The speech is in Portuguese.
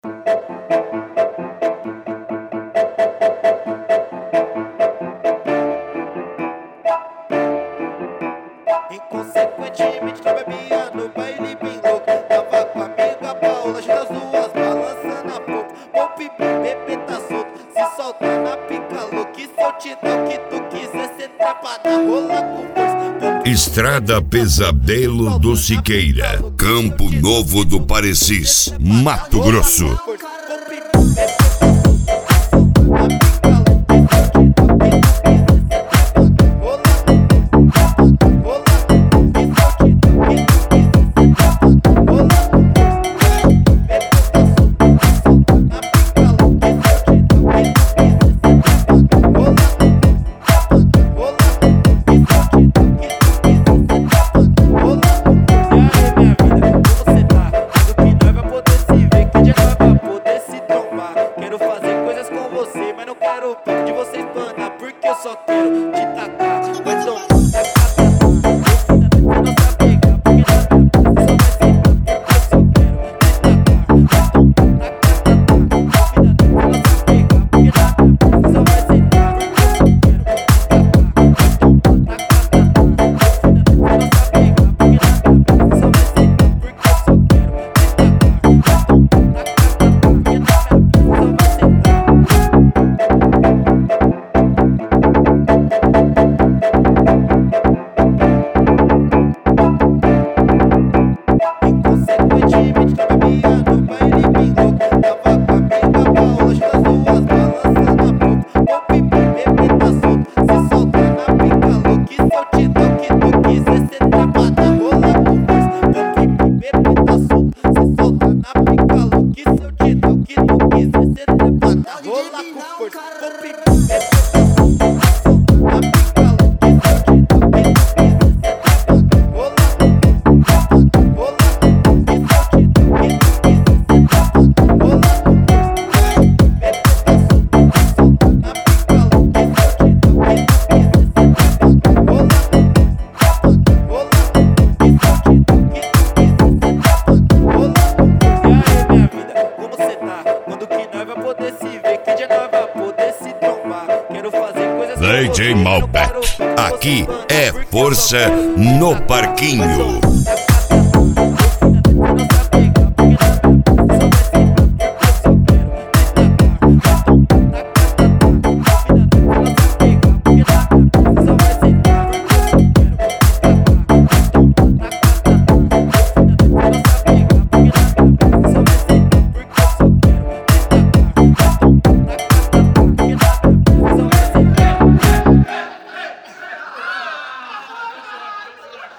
Inconsequentemente tu bebia no baile bem louco. Tava com a amiga Paula, as duas balançando a boca. Pop, bebê tá solto, se solta na pica louca. E se eu te dar o que tu quiser, cê trepa na rola com força. Estrada Pesadelo do Siqueira, Campo Novo do Parecis, Mato Grosso. De vocês, pana, porque eu só quero te tacar. Mas não DJ Malbec, aqui é força no parquinho.